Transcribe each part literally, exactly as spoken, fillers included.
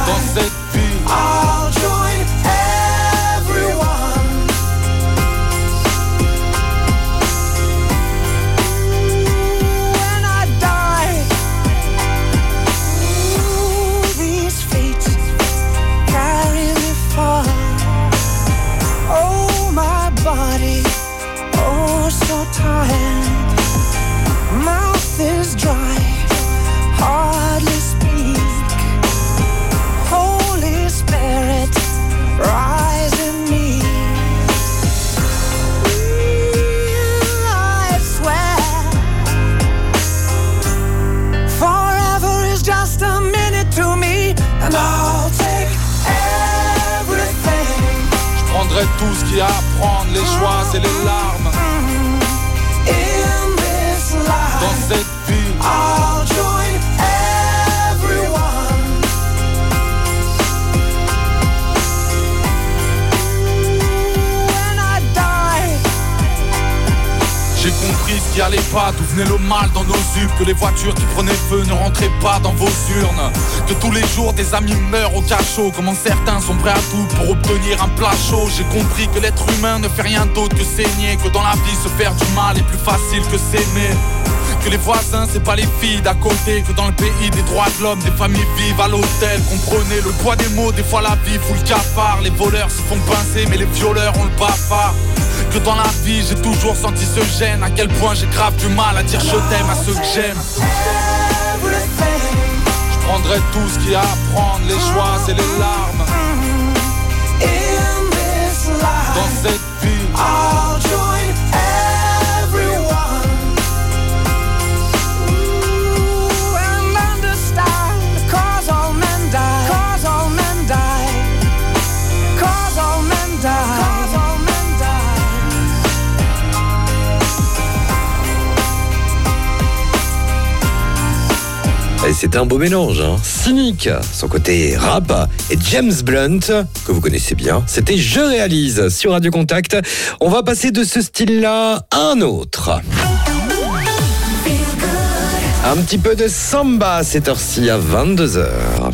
dans cette vie. I'll join everyone. When I die, ooh, these feet carry me far. Oh, my body, oh, so tired. Mouth is dry, hardly speak. Holy Spirit, rise in me. I swear, forever is just a minute to me, and I'll take everything. Je prendrai tout ce qu'il y a à prendre, les joies et les larmes. In this life, dans cette vie, I'll join everyone. When I die, j'ai compris ce qui allait pas, d'où venait le mal dans nos yeux, que les voitures qui prenaient feu ne rentraient pas dans vos urnes, que tous les jours des amis meurent au cachot, comment certains sont prêts à tout pour obtenir un plat chaud. J'ai compris que l'être humain ne fait rien d'autre que saigner, que dans la vie se faire du mal est plus facile que s'aimer, que les voisins c'est pas les filles d'à côté, que dans le pays des droits de l'homme des familles vivent à l'hôtel. Comprenez le poids des mots, des fois la vie fout le cafard. Les voleurs se font pincer mais les violeurs ont le bafard. Que dans la vie j'ai toujours senti ce gêne, à quel point j'ai grave du mal à dire je t'aime à ceux que j'aime. Je prendrai tout ce qu'il y a à prendre, les joies et les larmes. Dans cette vie, I'll join everyone. Ooh, and understand, cause all men die, cause all men die, cause all men die, cause all men die. Et c'est un beau mélange, hein. Cynique, son côté rap, et James Blunt, que vous connaissez bien, c'était Je réalise sur Radio Contact. On va passer de ce style-là à un autre. Un petit peu de samba à cette heure-ci à vingt-deux heures.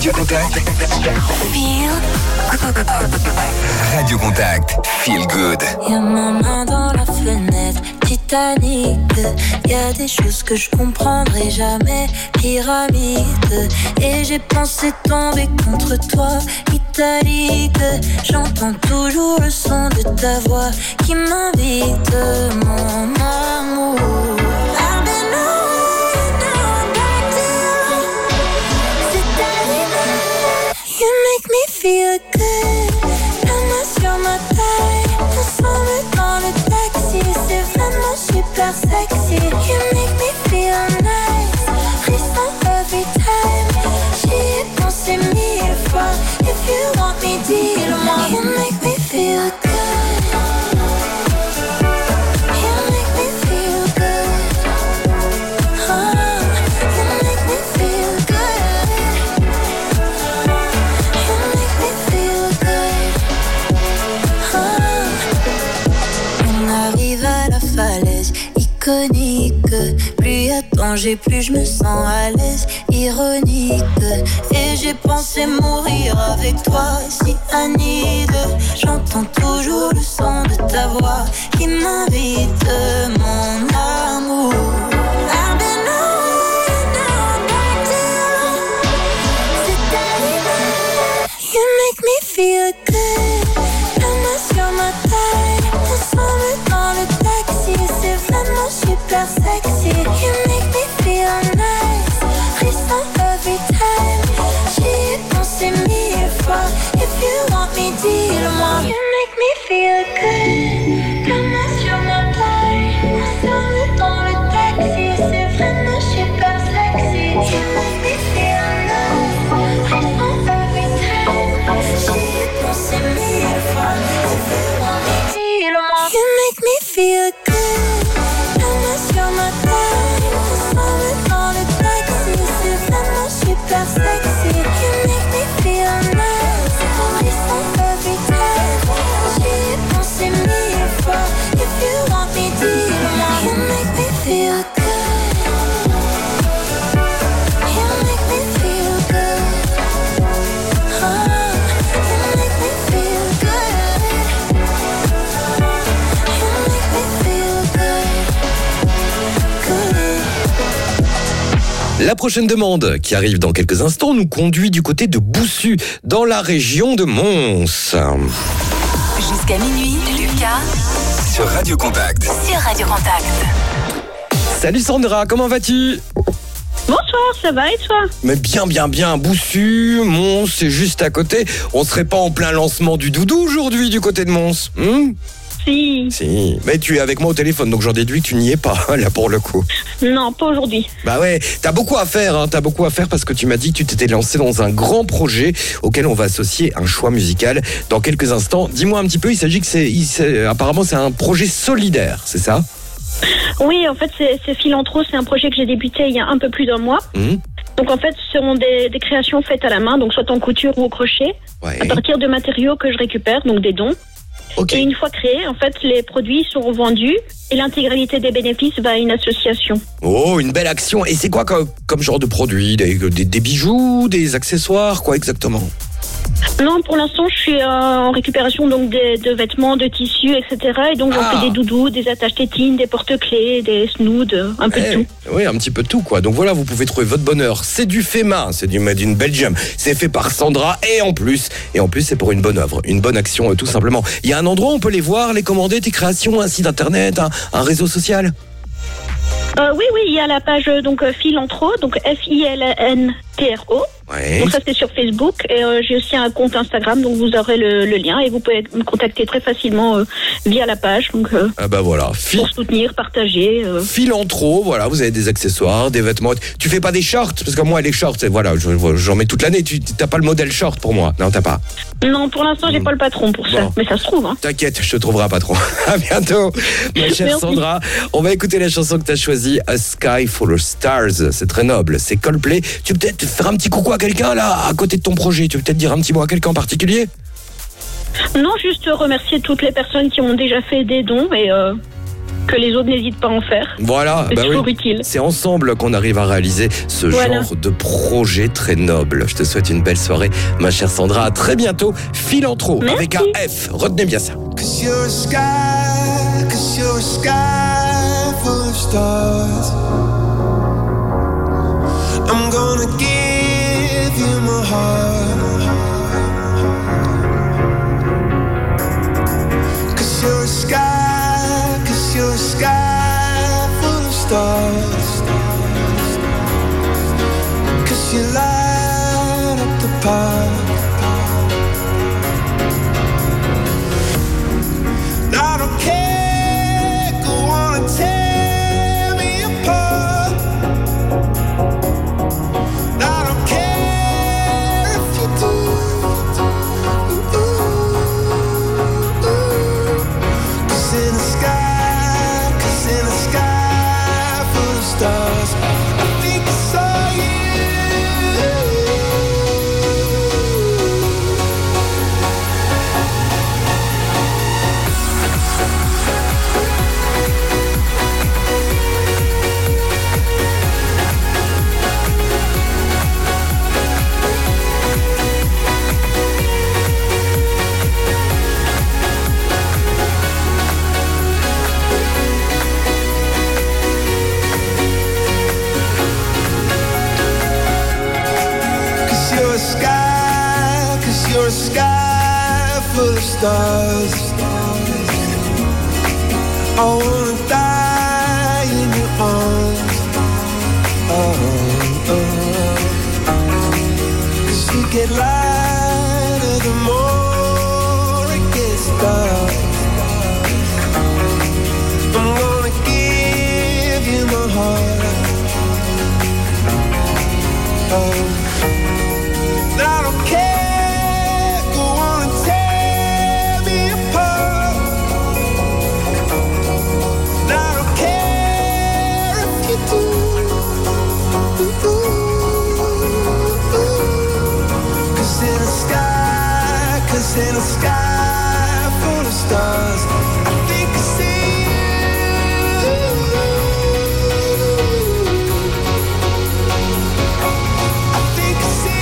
Radio Contact. Radio Contact. Feel good. Y'a ma main dans la fenêtre, Titanic. Y'a des choses que je comprendrai jamais, pyramide. Et j'ai pensé tomber contre toi, italique. J'entends toujours le son de ta voix qui m'invite, mon amour. I've been on, now I'm back to you. C'est terminé. You make me feel good. La main sur ma taille, ensemble dans le taxi. C'est vraiment super sexy. You make me feel nice. Frisson every time. J'y ai pensé mille fois. If you want me, dis-le-moi. You make me feel good. Iconique, plus y a danger, plus je me sens à l'aise, ironique. Et j'ai pensé mourir avec toi, cyanide. J'entends toujours le son de ta voix qui m'invite, mon amour. I've been on, now I'm back to you. C'est terminé. You make me feel good. La main sur ma taille, ensemble dans le taxi. C'est vraiment super sexy. You make me feel nice. Frisson every time. J'y ai pensé mille fois. If you want me, dis-le-moi. You make me feel good. La main sur ma taille, ensemble dans le taxi. C'est vraiment super sexy. You make me feel nice. Frisson every time. J'y ai pensé mille fois. If you want me, dis-le-moi. You make me feel good. La main sur ma taille, ensemble dans le taxi. C'est vraiment super sexy. You make me feel nice. Frisson every time. J'y ai pensé mille fois. If you want me, dis-le-moi. You make me feel good. You make me feel good. Oh, you make me feel good. You make me feel good. Good. La prochaine demande, qui arrive dans quelques instants, nous conduit du côté de Boussu, dans la région de Mons. Jusqu'à minuit, Lucas Sur Radio Contact. sur Radio Contact. Salut Sandra, comment vas-tu ? Bonsoir, ça va et toi? Mais bien, bien, bien, Boussu, Mons, c'est juste à côté. On serait pas en plein lancement du doudou aujourd'hui du côté de Mons, hmm? Si. Si, mais tu es avec moi au téléphone, donc j'en déduis que tu n'y es pas, là, pour le coup. Non, pas aujourd'hui. Bah ouais, t'as beaucoup à faire, hein, t'as beaucoup à faire parce que tu m'as dit que tu t'étais lancé dans un grand projet auquel on va associer un choix musical dans quelques instants. Dis-moi un petit peu, il s'agit que c'est, il, c'est apparemment c'est un projet solidaire, c'est ça ? Oui, en fait, c'est, c'est Philantro, c'est un projet que j'ai débuté il y a un peu plus d'un mois. Mmh. Donc en fait, ce seront des, des créations faites à la main, donc soit en couture ou au crochet, Ouais. à partir de matériaux que je récupère, donc des dons. Ok. Et une fois créés, en fait, les produits seront vendus et l'intégralité des bénéfices va à une association. Oh, une belle action. Et c'est quoi comme, comme genre de produit ? des, des, des bijoux, des accessoires, quoi exactement ? Non, pour l'instant, je suis euh, en récupération donc des, de vêtements, de tissus, et cetera. Et donc, Ah. on fait des doudous, des attaches tétines, des porte-clés, des snoods, un peu de Eh, tout. Oui, un petit peu de tout, quoi. Donc voilà, vous pouvez trouver votre bonheur. C'est du fait main, c'est du Made in Belgium. C'est fait par Sandra et en plus, et en plus, c'est pour une bonne œuvre, une bonne action, euh, tout simplement. Il y a un endroit où on peut les voir, les commander, tes créations, un site internet, un, un réseau social. Euh, oui, oui, il y a la page euh, donc euh, Philantro, donc F I L N T R O. Ouais. Donc ça c'est sur Facebook et euh, j'ai aussi un compte Instagram, donc vous aurez le, le lien et vous pouvez me contacter très facilement euh, via la page, donc euh, Ah bah voilà, Phil- pour soutenir, partager. Euh. Philantro, voilà, vous avez des accessoires, des vêtements. Tu fais pas des shorts parce que moi les shorts, c'est- voilà, je- j'en mets toute l'année. Tu t'as pas le modèle short pour moi, non t'as pas. Non, pour l'instant j'ai Mm. pas le patron pour ça, Bon. mais ça se trouve. Hein. T'inquiète, je te trouverai pas trop. À bientôt, ma chère Merci. Sandra. On va écouter la chanson que t'as choisie, A Sky Full of Stars. C'est très noble, c'est Coldplay. Tu peux peut-être faire un petit coucou à quelqu'un là, à côté de ton projet. Tu peux peut-être dire un petit mot à quelqu'un en particulier. Non, juste remercier toutes les personnes qui ont déjà fait des dons et, euh, que les autres n'hésitent pas à en faire. Voilà, C'est bah toujours oui. utile. C'est ensemble qu'on arrive à réaliser ce Voilà. genre de projet très noble. Je te souhaite une belle soirée, ma chère Sandra. À très bientôt. Philantro Merci. avec un F. Retenez bien ça. Cause you're a sky, cause you're a sky full of stars. I'm gonna give you my heart. Cause you're a sky, cause you're a sky full of stars. Cause you light up the park. I don't care, go on and tear me apart. I don't care if you do. Cause in the sky, cause in the sky full of stars, I think I saw you. Cause you're a sky, cause you're a sky full of stars. I wanna die in your arms. Oh, oh. Cause you get lighter the more it gets dark. I'm gonna give you my heart. Oh. I don't care, go on and tear me apart. I don't care if you do. Cause in the sky, cause in the sky full of stars, I think I see you. I think I see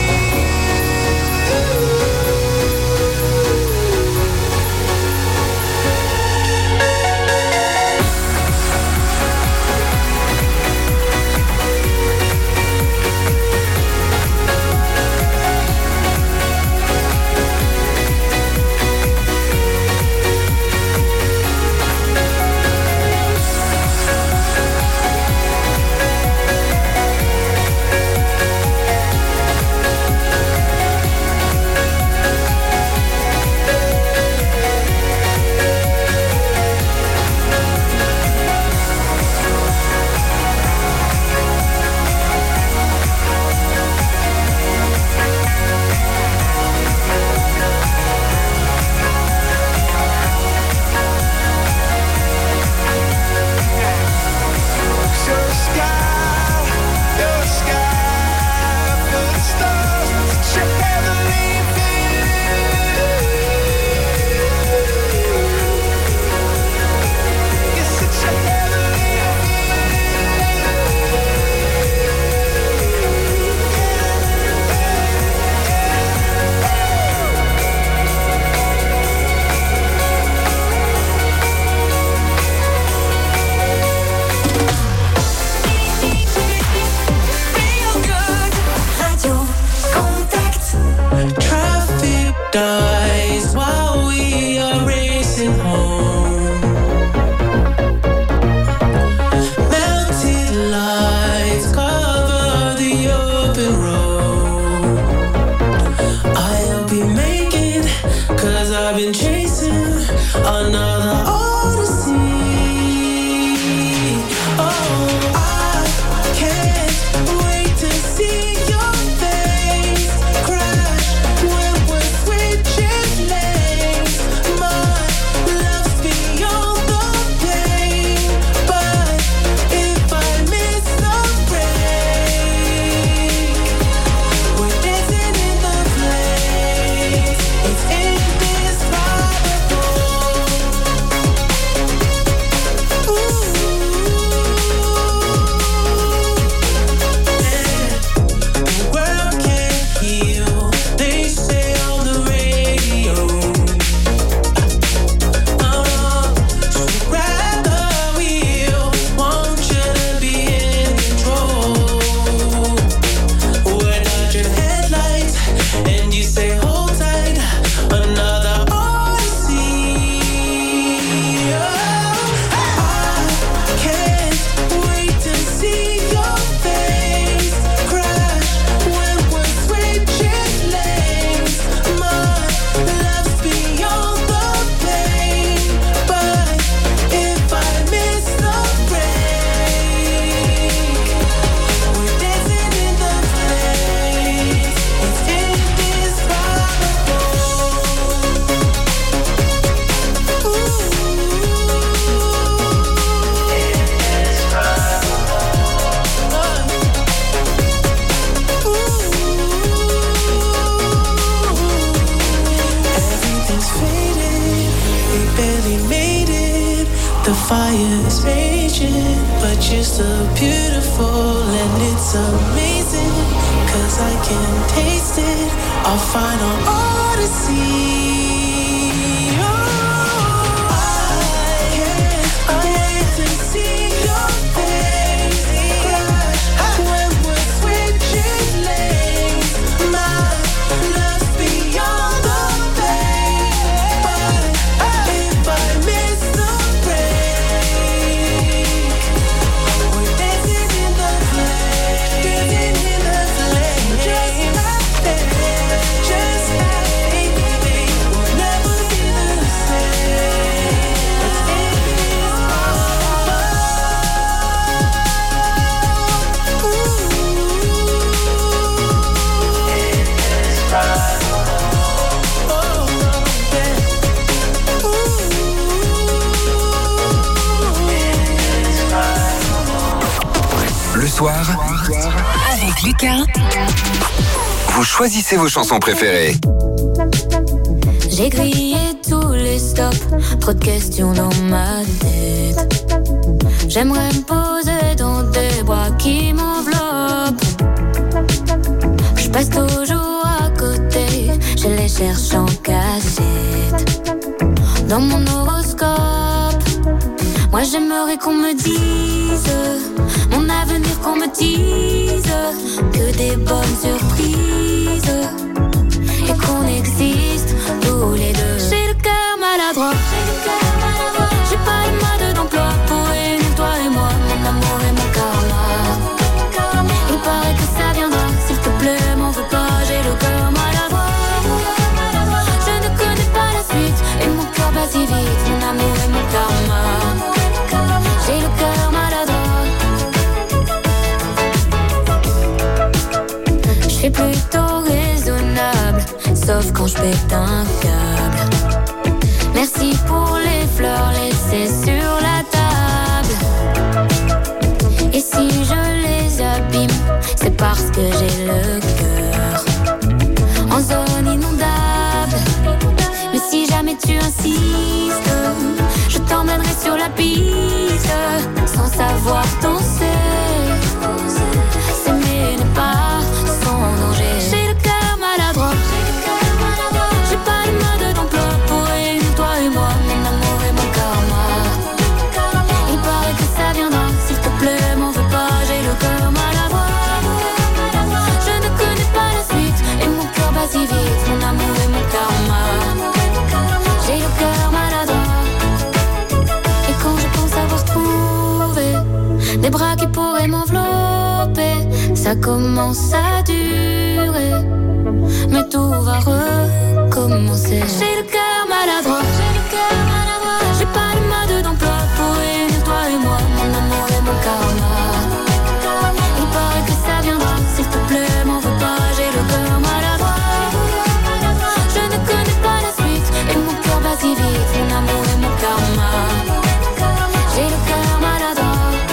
fire is raging, but you're still beautiful and it's amazing, cause I can taste it, our final odyssey. Soir, avec Lucas, vous choisissez vos chansons préférées. J'ai grillé tous les stops, trop de questions dans ma tête. J'aimerais me poser dans des bras qui m'enveloppent. Je passe toujours à côté, je les cherche en cachette. Dans mon horoscope, moi j'aimerais qu'on me dise mon avenir, qu'on me dise que des bonnes surprises et qu'on existe tous les deux. J'ai le cœur maladroit, j'ai pas le mode d'emploi pour réunir toi et moi, mon amour et mon karma. Il paraît que ça viendra, s'il te plaît, m'en veux pas, j'ai le cœur maladroit. Je ne connais pas la suite et mon cœur bat si vite, mon amour et mon karma. J'ai le cœur maladroit. Je suis plutôt raisonnable, sauf quand je pète un câble. Merci pour les fleurs laissées sur la table. Et si je les abîme, c'est parce que j'ai le cœur en zone inondable. Mais si jamais tu insistes, je t'emmènerai sur la piste, sans savoir danser. S'aimer n'est pas sans danger. J'ai le cœur maladroit, j'ai pas le mode d'emploi pour réunir toi et moi, mon amour et mon karma. Il paraît que ça viendra, s'il te plaît, m'en veux pas, j'ai le cœur maladroit. Je ne connais pas la suite et mon cœur bat si vite, mon amour et mon karma. J'ai le cœur maladroit. Et quand je pense avoir trouvé des bras qui pourraient m'envelopper, ça commence à durer, mais tout va recommencer. J'ai le cœur maladroit, j'ai pas le mode d'emploi pour réunir toi et moi, mon amour et mon karma. Il paraît que ça viendra, s'il te plaît, m'en veux pas, j'ai le cœur maladroit. Je ne connais pas la suite et mon cœur bat si vite, mon amour et mon karma. J'ai le cœur maladroit.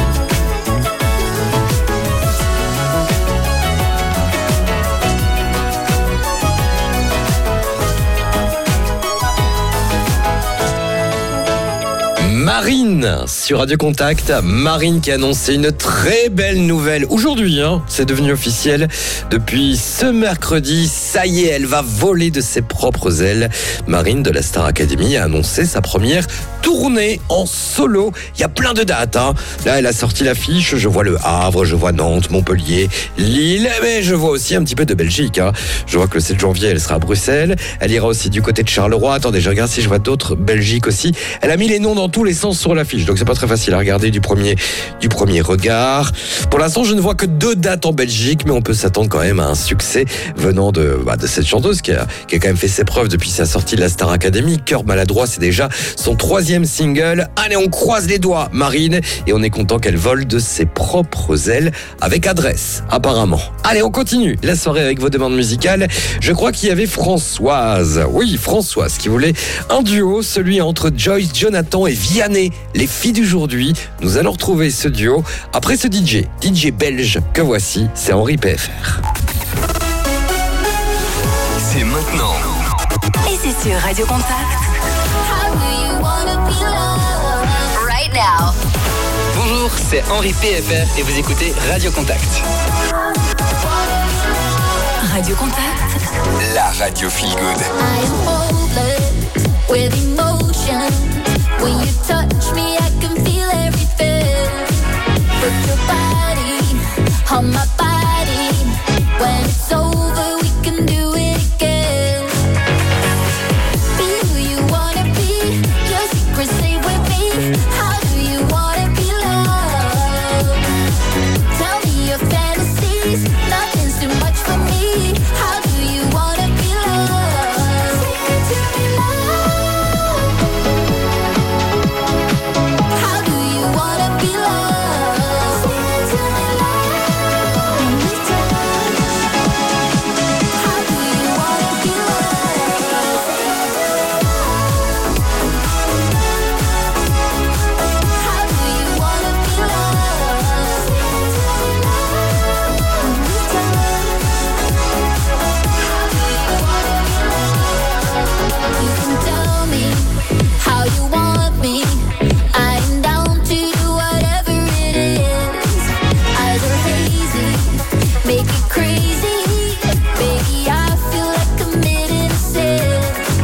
Marine sur Radio Contact. Marine qui a annoncé une très belle nouvelle aujourd'hui, hein, c'est devenu officiel depuis ce mercredi. Ça y est, elle va voler de ses propres ailes. Marine de la Star Academy a annoncé sa première tournée en solo. Il y a plein de dates, hein. Là, elle a sorti l'affiche. Je vois le Havre, je vois Nantes, Montpellier, Lille, mais je vois aussi un petit peu de Belgique, hein. Je vois que le sept janvier, elle sera à Bruxelles. Elle ira aussi du côté de Charleroi. Attendez, je regarde si je vois d'autres. Belgique aussi. Elle a mis les noms dans tous les sens sur l'affiche, donc c'est pas très facile à regarder du premier, du premier regard. Pour l'instant, je ne vois que deux dates en Belgique, mais on peut s'attendre quand même à un succès venant de, bah, de cette chanteuse qui a, qui a quand même fait ses preuves depuis sa sortie de la Star Academy. Cœur maladroit, c'est déjà son troisième single. Allez, on croise les doigts, Marine, et on est content qu'elle vole de ses propres ailes avec adresse, apparemment. Allez, on continue la soirée avec vos demandes musicales. Je crois qu'il y avait Françoise, oui, Françoise, qui voulait un duo, celui entre Joyce Jonathan et Vianney, les filles d'aujourd'hui. Nous allons retrouver ce duo après ce D J, D J belge que voici, c'est Henri P F R. C'est maintenant. Et c'est sur Radio Contact. Right now. Bonjour, c'est Henri P F R et vous écoutez Radio Contact. Radio Contact. La radio feel good. I am hopeless with emotion. When you touch me, I can feel everything. Put your body on my body. When it's over, we can do it again. Be who you wanna be. Your secrets stay with me. How do you wanna be loved? Tell me your fantasies. Nothing's too much for me. How do you wanna be loved? Say it to me, love. How do you wanna be loved? Say it to me, love. When we touch. How do you wanna be loved? Say it to me, love. How do you wanna be loved? Say it to me, love. When we touch. You can tell me how you want me. I'm down to do whatever it is. Either hazy, make it crazy. Baby, I feel like committing a sin.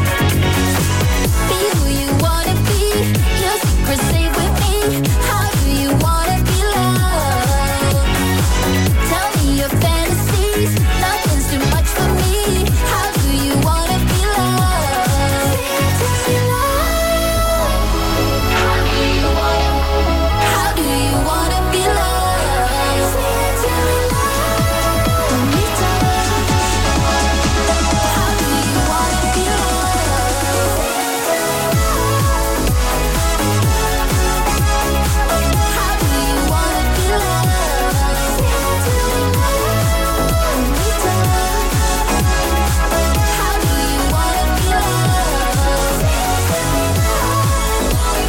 Be who you wanna be. Your secrets stay with me. How do you wanna be loved? Tell me your fantasies. Nothing's too much for me. How do you wanna be loved? Say it to me, love. How do you wanna? How do you wanna be loved? Say it to me, love. When we touch. How do you wanna be loved? Say it to me, love. How do you wanna be loved? Say it to me, love. When we touch. How do you wanna be loved? Say it to me, love.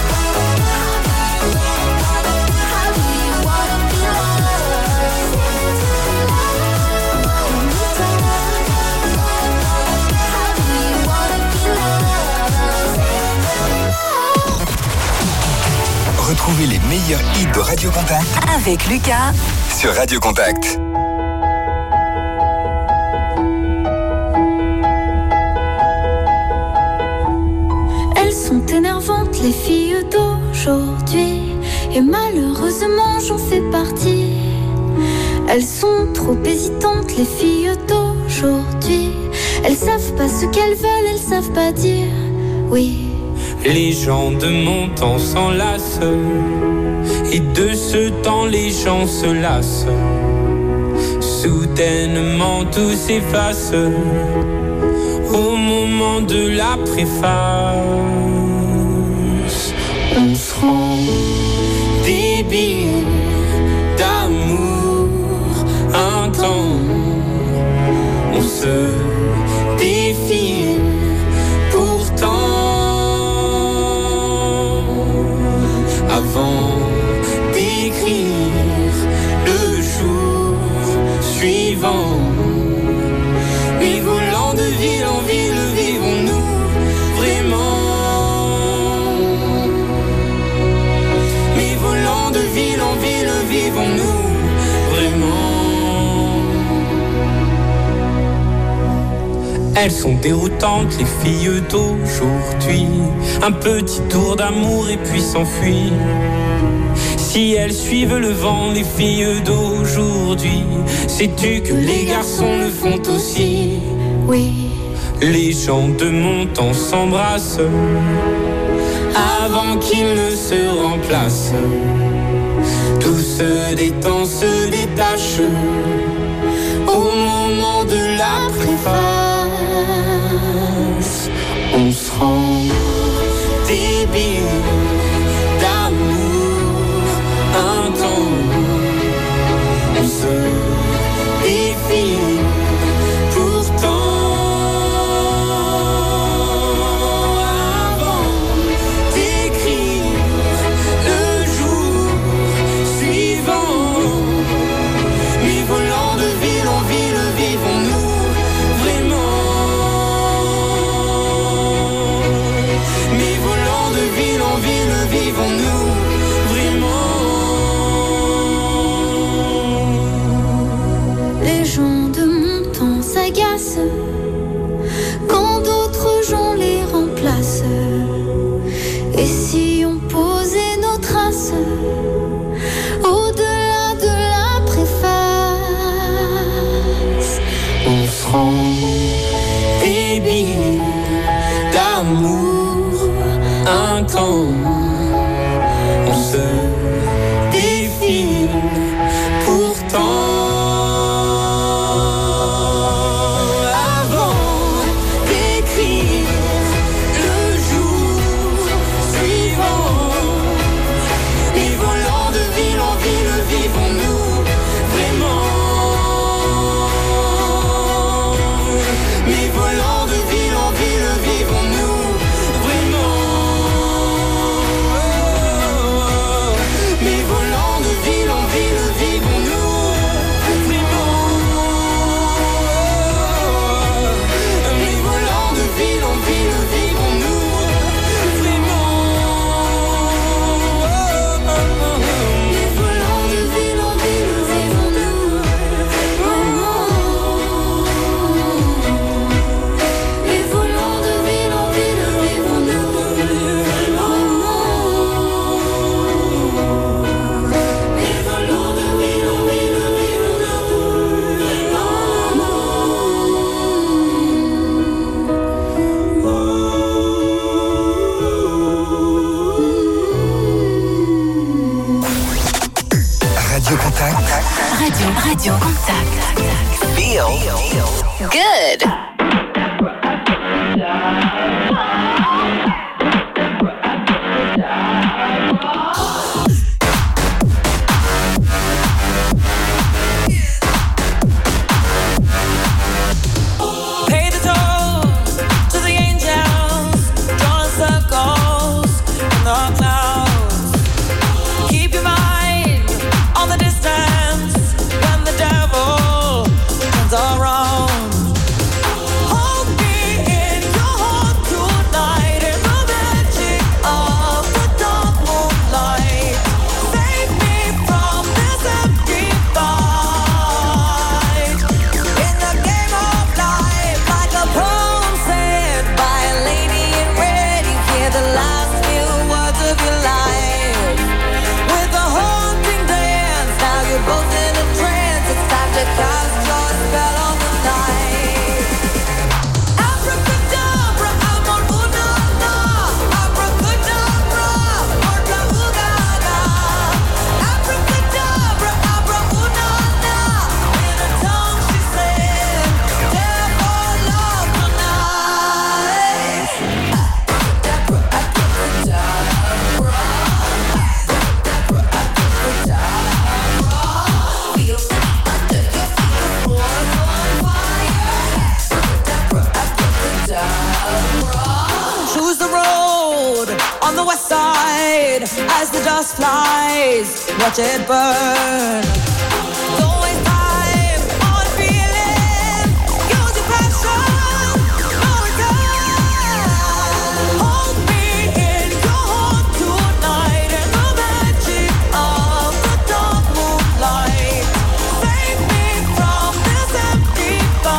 How do you wanna be loved? Say it to me, love. When we touch. How do you wanna be loved? Say it to me, love. Retrouvez les meilleurs hits de Radio Contact Avec Lucas. sur Radio Contact. Elles sont énervantes, les filles d'aujourd'hui. Et malheureusement, j'en fais partie. Elles sont trop hésitantes, les filles d'aujourd'hui. Elles savent pas ce qu'elles veulent, elles savent pas dire oui. Les gens de mon temps s'enlacent, et de ce temps les gens se lassent. Soudainement tout s'efface au moment de la préface. On se rend débile d'amour intense. On se défile pourtant. Avant d'écrire le jour suivant, mais volant de ville en ville, vivons-nous vraiment? Mais volant de ville en ville, vivons-nous vraiment? Elles sont déroutantes, les filles d'aujourd'hui. Un petit tour d'amour et puis s'enfuir. Si elles suivent le vent, les filles d'aujourd'hui, sais-tu que les garçons le font aussi? Oui. Les gens de mon temps s'embrassent avant qu'ils ne se remplacent. Tout se détend, se détache au moment de la préface. On se rend débile d'amour intense. On se défile pourtant. Avant d'écrire le jour suivant, Contact. Feel Good. As the dust flies, watch it burn. Don't waste time on feeling. Use your passion, no return. Hold me in your heart tonight in the magic of the dark moonlight. Save me from this empty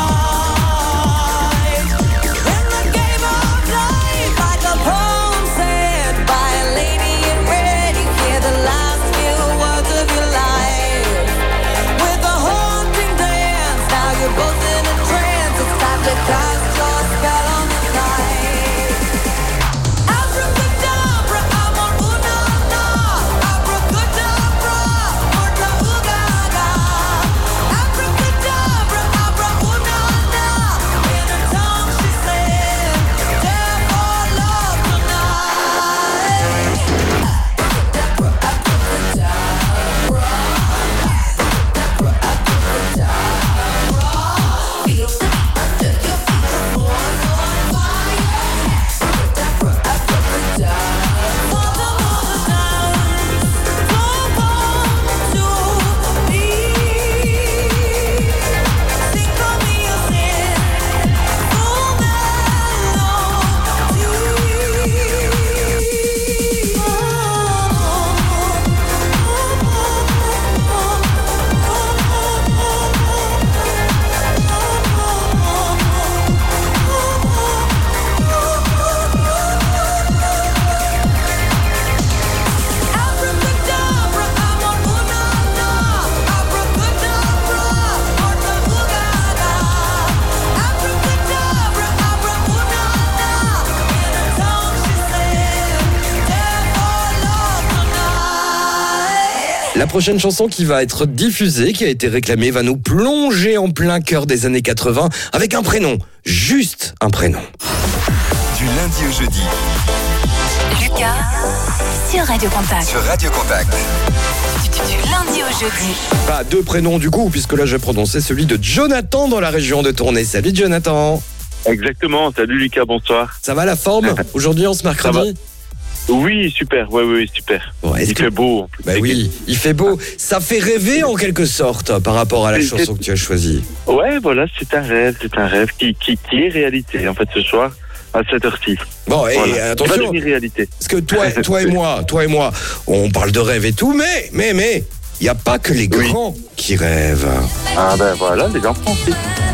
fight. In the game of life, like a poem said by a lady. The last few words of your life with a haunting dance. Now you're both in a trance. It's time to cast your spell on the night. Abracadabra, amor una na. Abracadabra, morta ugaga. Abracadabra, abra una na. In her tongue she said, "Death or love tonight." La prochaine chanson qui va être diffusée, qui a été réclamée, va nous plonger en plein cœur des années quatre-vingts avec un prénom, juste un prénom. Du lundi au jeudi. Lucas sur Radio Contact. Sur Radio Contact. Du, du, du lundi au jeudi. Pas deux prénoms du coup, puisque là je vais prononcer celui de Jonathan dans la région de Tournai. Salut Jonathan. Exactement, salut Lucas, bonsoir. Ça va la forme aujourd'hui en ce mercredi? Oui, super, oui, oui, super. Bon, il que... fait beau. En plus. Bah oui, il fait beau. Ça fait rêver en quelque sorte par rapport à la c'est, chanson c'est... que tu as choisie. Ouais, voilà, c'est un rêve, c'est un rêve qui, qui, qui est réalité en fait ce soir à sept heures six. Bon, et voilà. attention, réalité. Parce que toi, toi et moi, toi et moi, on parle de rêve et tout, mais, mais, mais, il n'y a pas que les grands oui. qui rêvent. Ah ben voilà, les enfants aussi.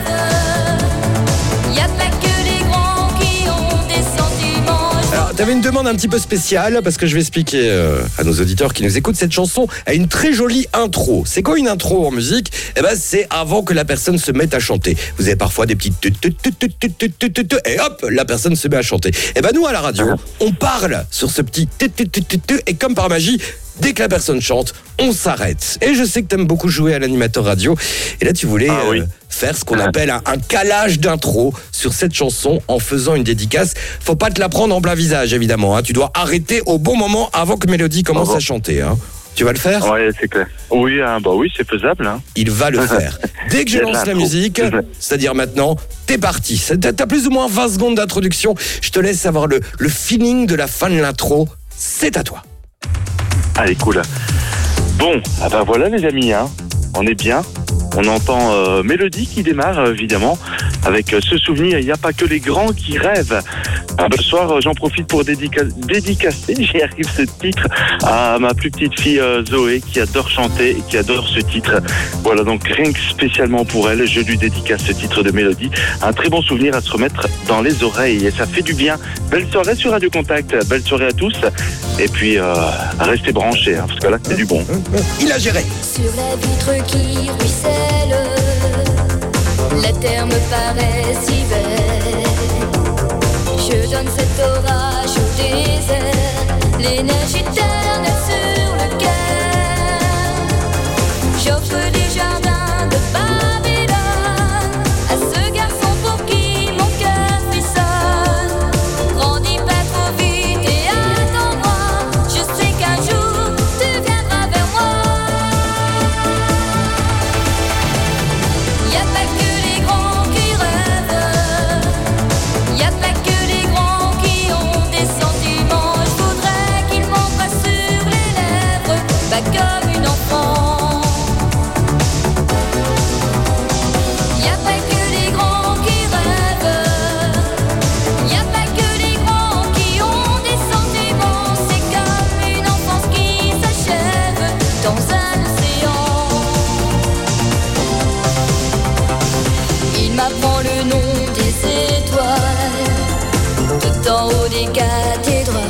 T'avais une demande un petit peu spéciale parce que je vais expliquer euh, à nos auditeurs qui nous écoutent. Cette chanson a une très jolie intro. C'est quoi une intro en musique? Eh ben c'est avant que la personne se mette à chanter. Vous avez parfois des petites et hop, la personne se met à chanter. Eh ben nous à la radio, on parle sur ce petit et comme par magie, Dès que la personne chante, on s'arrête. Et je sais que t'aimes beaucoup jouer à l'animateur radio. Et là, tu voulais Ah, oui. euh, faire ce qu'on appelle un, un calage d'intro sur cette chanson en faisant une dédicace. Faut pas te la prendre en plein visage, évidemment. Hein. Tu dois arrêter au bon moment avant que Mélodie commence Ah bon. à chanter. Hein. Tu vas le faire ? Ouais, c'est clair. Oui, hein, bah oui, c'est faisable. Hein. Il va le faire. Dès que je Il y a de lance la l'intro. musique, c'est-à-dire maintenant, t'es parti. C'est- T'as t'as plus ou moins vingt secondes d'introduction. Je te laisse avoir le, le feeling de la fin de l'intro. C'est à toi. Allez, cool. Bon, ah bah voilà les amis, hein. On est bien. On entend euh, Mélodie qui démarre, euh, évidemment, avec euh, ce souvenir, il n'y a pas que les grands qui rêvent. Ah bah, ce soir, euh, j'en profite pour dédica- dédicacer, j'y arrive, ce titre à ma plus petite fille euh, Zoé, qui adore chanter et qui adore ce titre. Voilà, donc rien que spécialement pour elle, je lui dédicace ce titre de Mélodie. Un très bon souvenir à se remettre dans les oreilles et ça fait du bien. Belle soirée sur Radio Contact, belle soirée à tous. Et puis, euh, restez branchés, hein, parce que là, c'est du bon. Il a géré. Sur la vitre qui ruisselle, la terre me paraît si belle. Je donne cet orage au désert, l'énergie éternelle sur le cœur. J'offre des jardins de Babylone à ce garçon pour qui mon cœur frissonne. Grandis pas trop vite et attends-moi, je sais qu'un jour tu viendras vers moi. Y a pas que les grands qui rêvent, y a pas que les grands qui ont des sentiments. Je voudrais qu'ils m'embrassent sur les lèvres, pas comme une enfant. Y a pas que les grands qui rêvent, y a pas que les grands qui ont des sentiments. C'est comme une enfance qui s'achève dans un océan. Il m'apprend le nom des étoiles, tout en haut des cathédrales.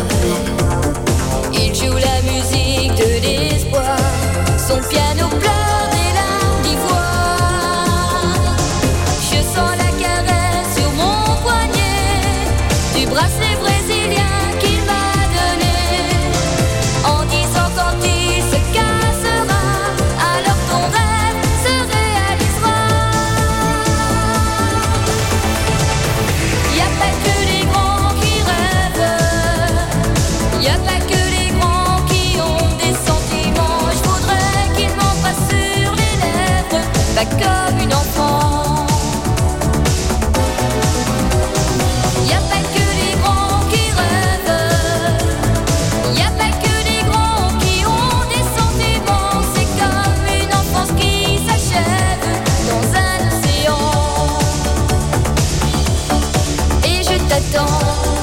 Il joue la musique de l'espoir, son piano pleure des larmes d'ivoire. Je sens la caresse sur mon poignet, du bracelet brésilien qu'il m'a donné. En disant quand il se cassera, alors ton rêve se réalisera. Y a pas que les grands qui rêvent, y a pas que les grands qui ont des sentiments. Je voudrais qu'ils m'embrassent sur les lèvres, pas comme une enfant. Y a pas que les grands qui rêvent, y a pas que les grands qui ont des sentiments. C'est comme une enfance qui s'achève dans un océan. Et je t'attends,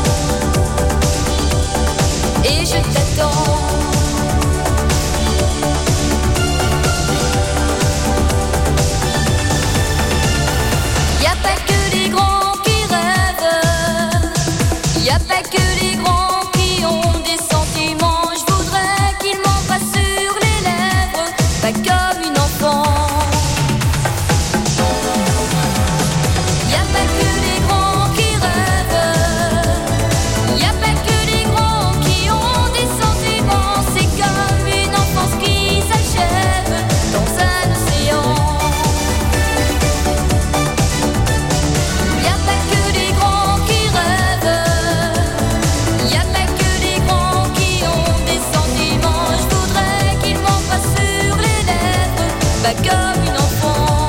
et je t'attends. Y a pas que les grands qui rêvent, y a pas que les grands qui ont des sentiments. Je voudrais qu'ils m'embrassent sur les lèvres, pas comme une enfant. Y a pas que les grands qui rêvent, y a pas que les grands qui ont des sentiments. C'est comme une enfance qui s'achève dans un océan. Y a pas que les grands qui rêvent, y a pas que les grands qui ont des sentiments. Je voudrais qu'ils m'embrassent sur les lèvres, pas comme une enfant.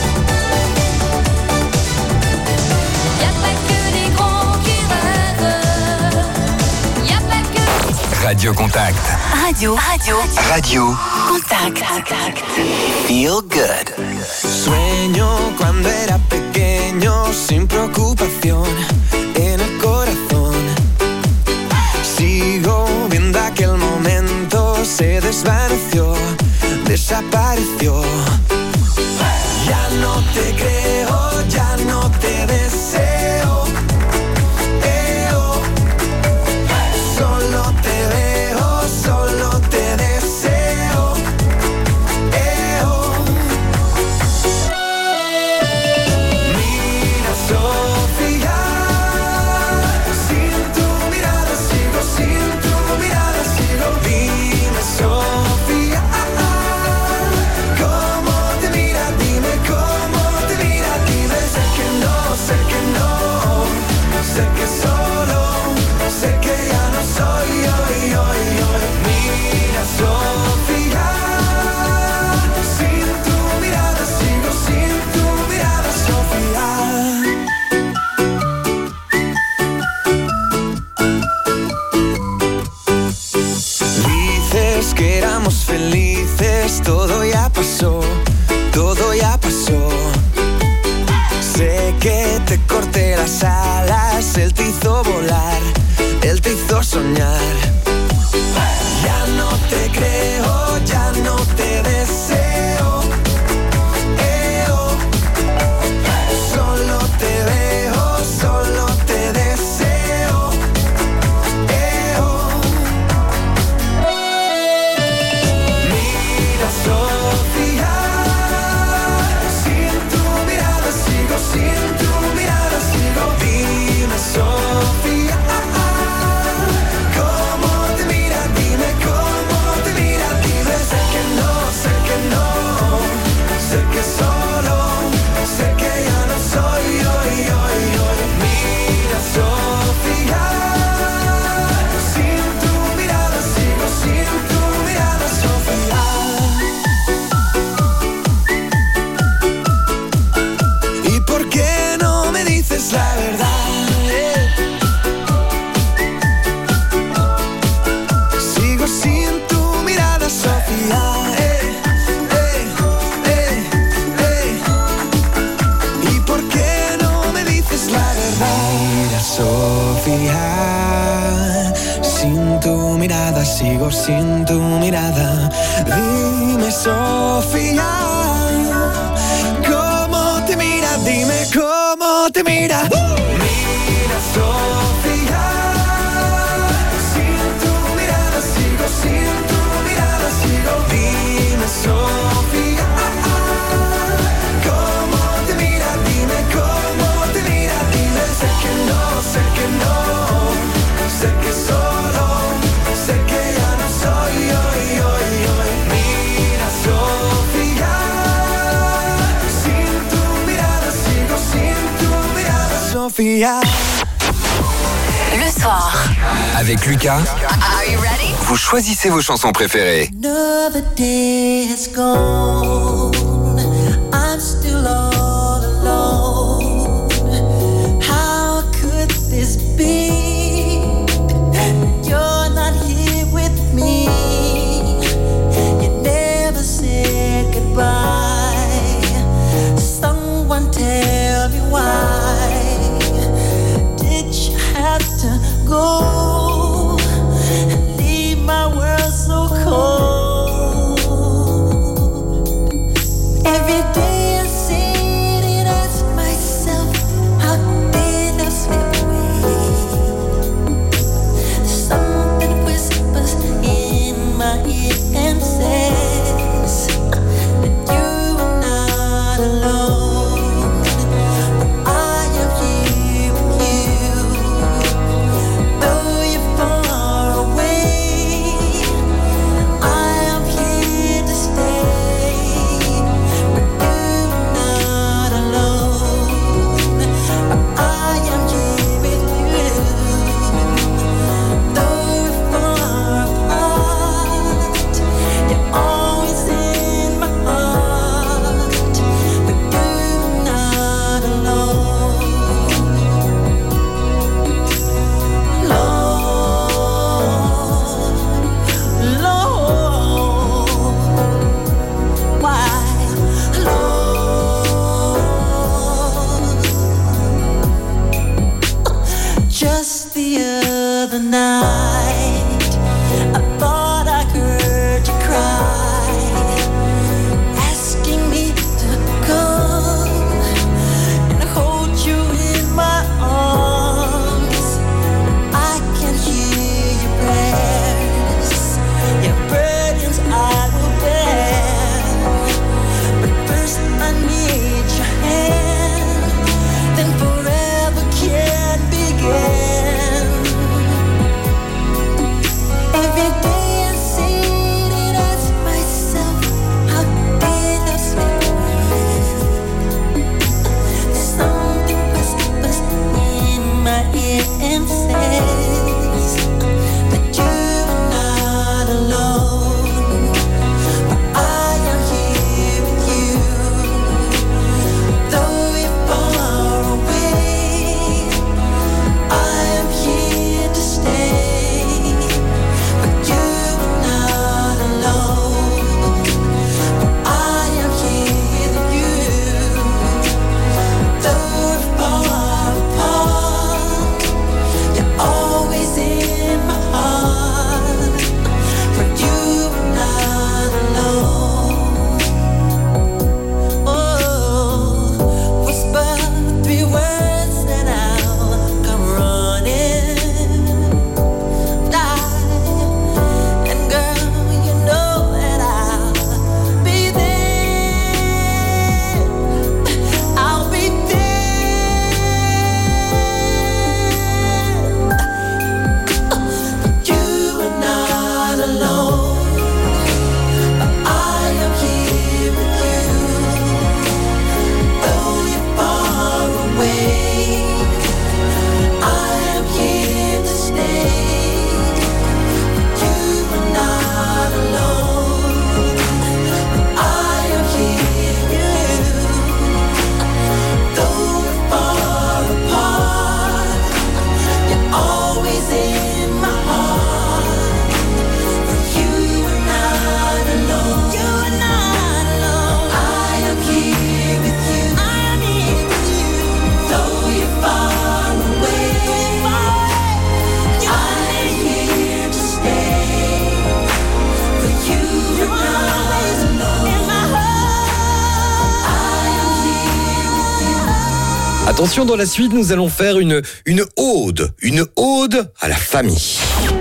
Y a pas que les grands qui rêvent, y a pas que... Radio Contact. Radio, radio, Radio contact. Feel Good. Sueño cuando era pequeño sin preocupación en el corazón. Sigo viendo aquel momento, se desvaneció, desapareció. Ya no te creo, ya no te deseo. Eh, oh. Solo te veo, solo te deseo. Eh, oh. Mira, Sofía, sin tu mirada sigo, sin tu mirada sigo. Dime todo ya pasó. Sé que te corté las alas, él te hizo volar, él te hizo soñar. Ya no te creo, ya no te deseo. Eh, oh. Solo te veo, solo te deseo. Eh, oh. Mira, Sofía, sin tu mirada sigo, sin tu mirada sigo. Dime, Sofía, ¿cómo te mira? Dime cómo te mira. Dime, sé que no, sé que no, sé que solo, sé que ya no soy hoy, hoy, hoy. Mira, Sofía, sin tu mirada sigo, sin tu mirada, Sofía. ¿Y por qué no me dices la verdad? eh? Sigo sin tu mirada, Sofía. eh, eh, eh, eh. ¿Y por qué no me dices la verdad? Mira, Sofía, sin tu mirada sigo, sin tu mirada. Dime, Sofía, ¿cómo te mira? Dime cómo te mira. Mira, Sofía, sin tu mirada sigo, sin tu mirada sigo. Dime, Sofía, ¿cómo te mira? Dime cómo te mira. Dime, sé que no, sé que no, sé que solo, sé que ya no soy hoy, hoy, hoy. Mira, Sofía, sin tu mirada sigo, sin tu mirada, Sofía. Le soir. Avec Lucas, Are you ready? vous choisissez vos chansons préférées. Another day has gone. I'm still all alone. How could this be? You're not here with me. You never said goodbye. Someone tell me why did you have to go and leave my world so cold? Every day I sit and ask myself, how did I slip away? Something whispers in my ear and says that you are not alone. I am here with you. Though you're far away, I am here to stay. With you Attention, dans la suite, nous allons faire une, une ode, une ode à la famille.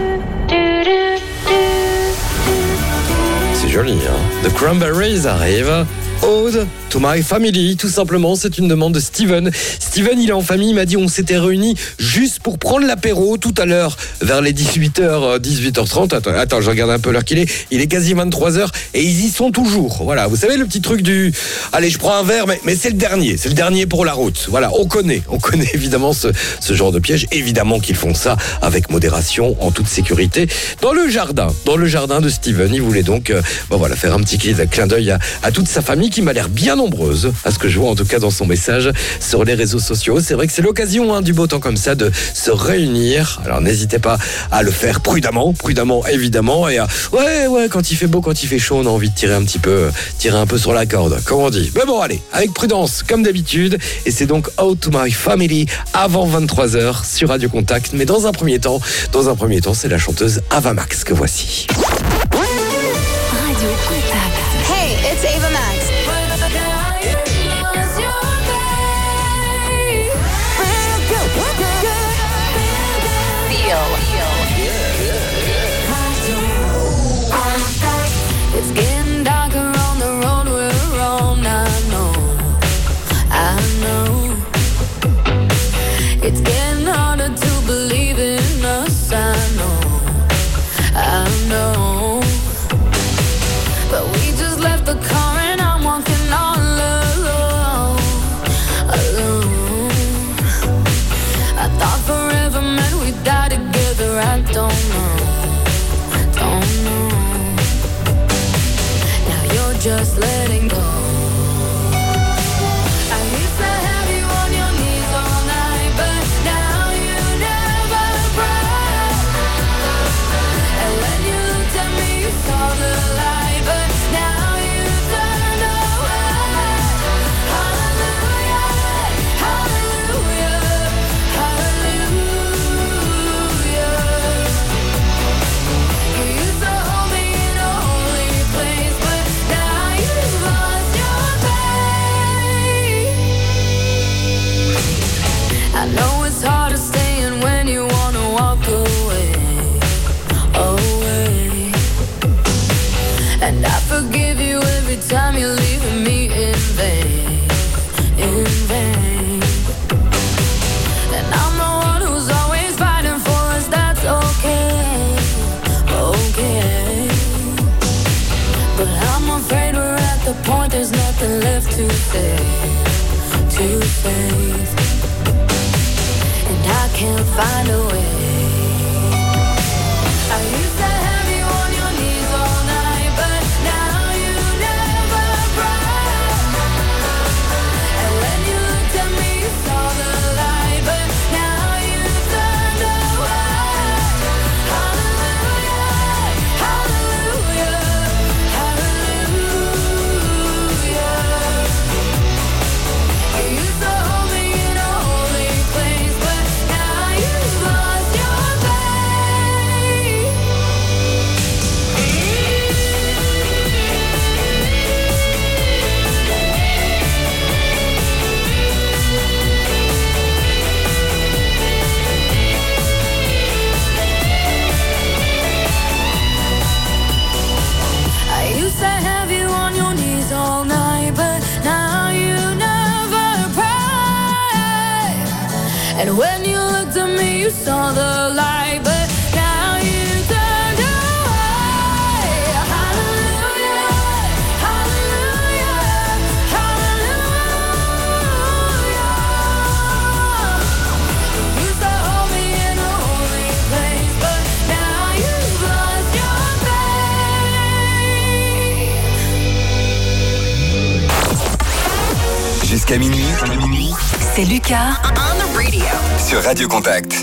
C'est joli, hein? The Cranberries arrive. Ode to my family, tout simplement, c'est une demande de Steven. Steven, il est en famille, il m'a dit on s'était réunis juste pour prendre l'apéro tout à l'heure, vers les dix-huit heures, dix-huit heures trente. Attends, attends, je regarde un peu l'heure qu'il est. Il est quasi vingt-trois heures et ils y sont toujours. Voilà, vous savez le petit truc du... Allez, je prends un verre, mais, mais c'est le dernier, c'est le dernier pour la route. Voilà, on connaît, on connaît évidemment ce, ce genre de piège. Évidemment qu'ils font ça avec modération, en toute sécurité, dans le jardin, dans le jardin de Steven. Il voulait donc, euh, bon, voilà, faire un petit clin d'œil à, à toute sa famille qui m'a l'air bien nombreuse, à ce que je vois en tout cas dans son message sur les réseaux sociaux. C'est vrai que c'est l'occasion hein, du beau temps comme ça de se réunir. Alors n'hésitez pas à le faire prudemment, prudemment évidemment. Et à, ouais, ouais, quand il fait beau, quand il fait chaud, on a envie de tirer un petit peu, tirer un peu sur la corde, comme on dit. Mais bon, allez, avec prudence, comme d'habitude. Et c'est donc Out to My Family avant vingt-trois heures sur Radio Contact. Mais dans un premier temps, dans un premier temps, c'est la chanteuse Ava Max que voici. Radio Contact. Hey, it's Ava Max. It's getting darker on the road we're on. I know, I know. It's getting harder to believe in us. I know, I know. But we just left the car and I'm walking all alone, alone. I thought forever meant we'd die together. I don't know, don't know. Just letting go. I used to have you on your knees all night, but now you never cry. And when you looked at me, you saw the light, but now you turned away. Hallelujah, hallelujah, hallelujah. You used to hold me in a holy place, but now you've lost your faith. I know it's hard to stay in when you wanna walk away, away. And I forgive you every time you're leaving me in vain, in vain. And I'm the one who's always fighting for us, that's okay, okay. But I'm afraid we're at the point there's nothing left to say, to say. And I can't find a way. I used to have you on your knees all night, but now you never cry. And when you looked at me, you saw the light, but now you turned away. Hallelujah, hallelujah, hallelujah. You used to hold me in a holy place, but now you've lost your faith. I used to have you on your knees all night, but now you never pray. And when you looked at me, you saw the light, but now you turned away. Hallelujah, hallelujah, hallelujah. You used to hold me in a holy place, but now you've lost your faith. Jusqu'à minuit, C'est Lucas on the radio. sur Radio Contact.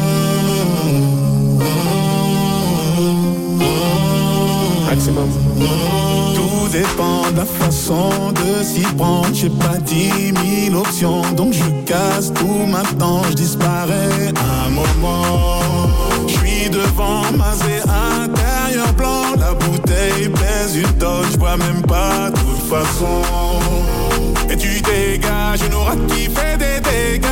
Tout dépend de la façon de s'y prendre. J'ai pas dix mille options, donc je casse tout maintenant, je disparais un moment. Je suis devant, masé intérieur blanc. La bouteille pèse une tonne, je bois même pas de toute façon. Et tu dégages une aura qui fait des dégâts.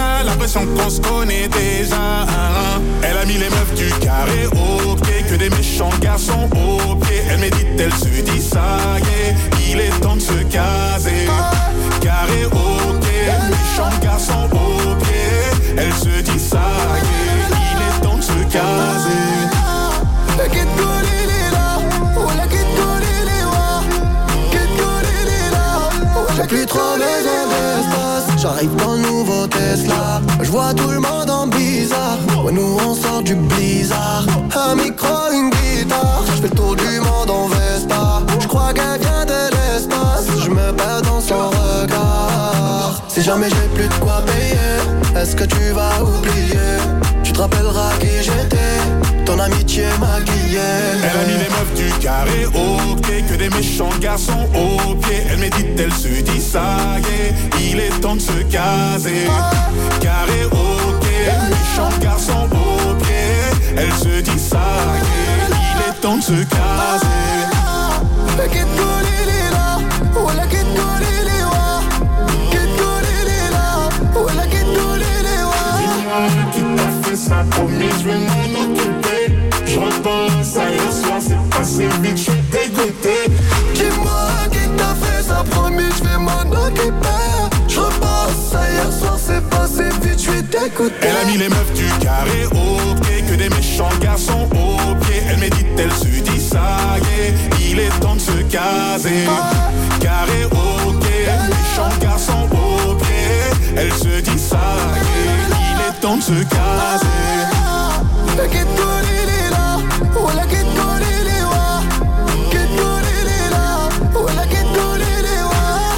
l'impression qu'on se connaît déjà. Elle a mis les meufs du carré au pied, que des méchants garçons au pied. Elle médite, elle se dit ça y est, il est temps de se caser. Carré au pied, méchants garçons au pied. Elle se dit ça y est, il est temps de se caser. La quête collée, les là, oh la quête collée, les wa. Quête collée, les là, oh j'ai plus trop besoin d'espace. J'arrive dans le nouveau Tesla, je vois tout le monde en bizarre. Ouais, nous on sort du blizzard. Un micro, une guitare, je fais le tour du monde en Vespa. Je crois qu'elle vient de l'espace, je me perds dans son regard. Si jamais j'ai plus de quoi payer, est-ce que tu vas oublier? Tu te rappelleras qui j'étais, ton amitié maquillée. Elle a mis les meufs du carré au pied, que des méchants garçons au pied. Elle médite, elle se dit ça y est, il est temps de se caser. Carré au pied, méchants garçons au pied. Elle se dit ça y est, il est temps de se caser. La quête collée, les là, oh la quête collée, les wa. Quête collée, les là, oh la quête collée, les wa. Dis-moi qui t'a fait ça, promis, je vais m'en occuper. Je repense à hier soir, c'est passé vite, je suis dégoûté. Dis-moi qui t'a fait ça, promis, je vais m'en occuper. Je repense à hier soir, c'est passé vite, je suis dégoûté. Elle a mis les meufs du carré au pied, que des méchants garçons au pied. Elle médite, elle se dit ça y est, il est temps de se caser. Carré au pied, méchants garçons au pied. Elle se dit ça y est, il est temps de se caser. La quête collée, les là, oh la quête collée, les wa. Quête collée, les là, oh la quête collée, les wa.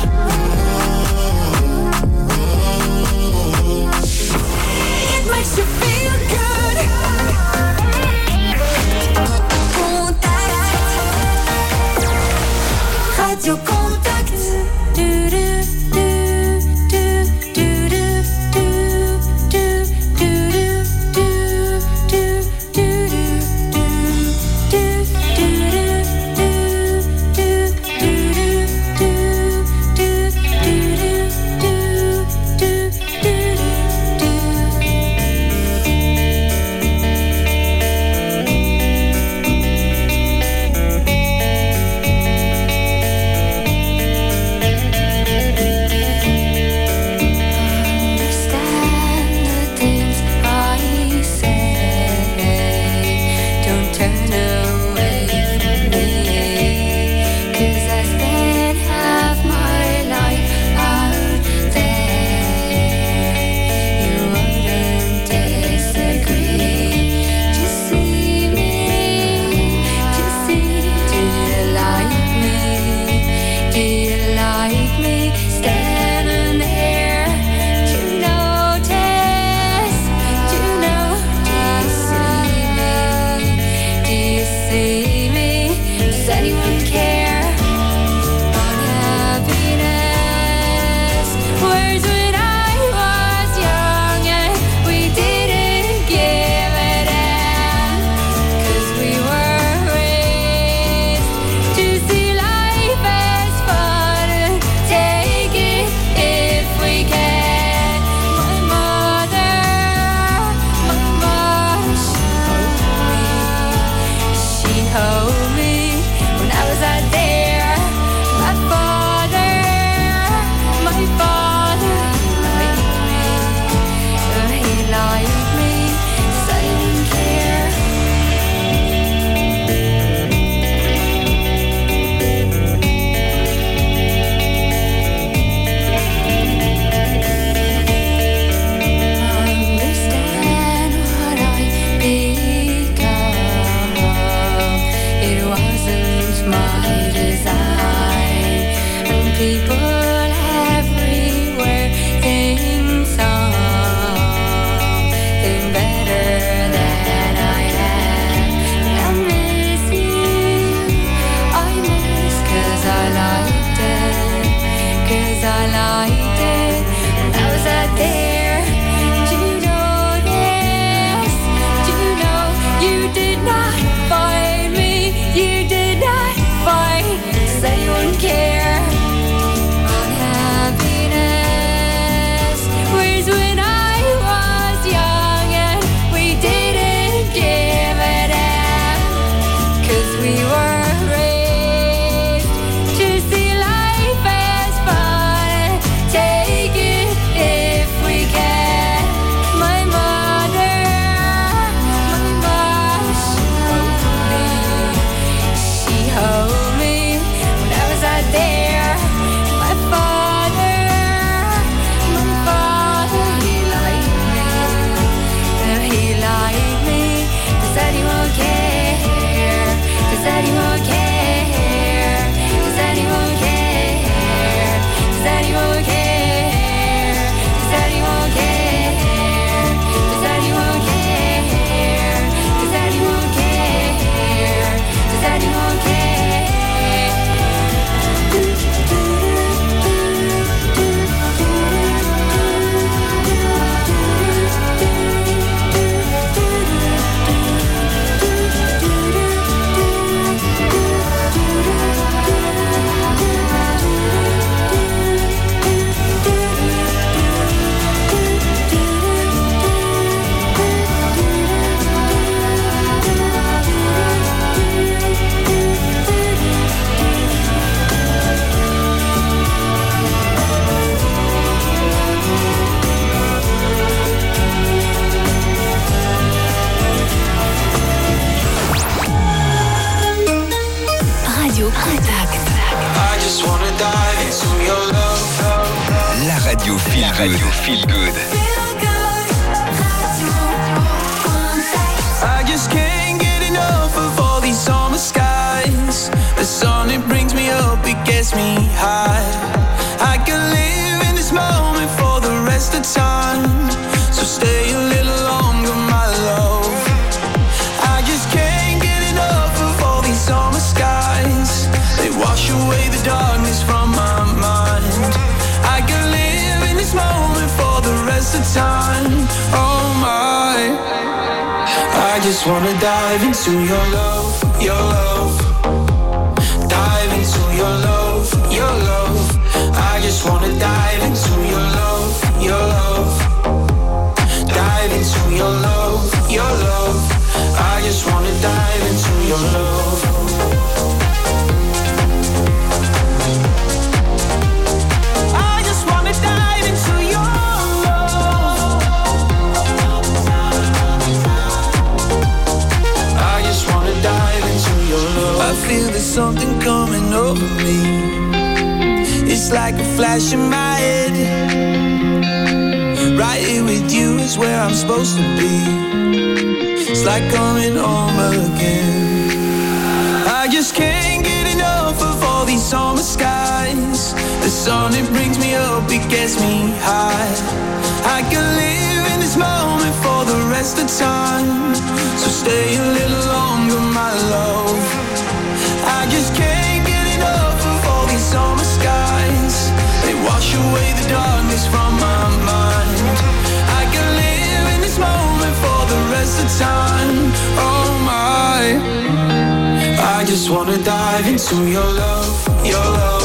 It makes you feel good. Contact. Radio Contact. Du, du, du, du, du, du, du, du, du, du. radio feel good. Radio feel good. I just can't get enough of all these summer skies. The sun, it brings me up, it gets me high. I can live in this moment for the rest of time. So stay a little longer, my love. I just can't get enough of all these summer skies. They wash away the darkness from my mind. I can live in this moment for the rest of time. Oh my, I just wanna dive into your love, your love. Dive into your love, your love. I just wanna dive into your love, your love. Dive into your love, your love. I just wanna dive into your love. I just wanna dive into your love. I just wanna dive into your love. I feel there's something coming over me. It's like a flash in my head. Right here with you is where I'm supposed to be. It's like coming home again. I just can't get enough of all these summer skies. The sun, it brings me up, it gets me high. I can live in this moment for the rest of time. So stay a little longer, my love. I just can't get enough of all these summer skies. They wash away the darkness from my mind. I can live in this moment for the rest of time. Oh my, I just wanna dive into your love, your love.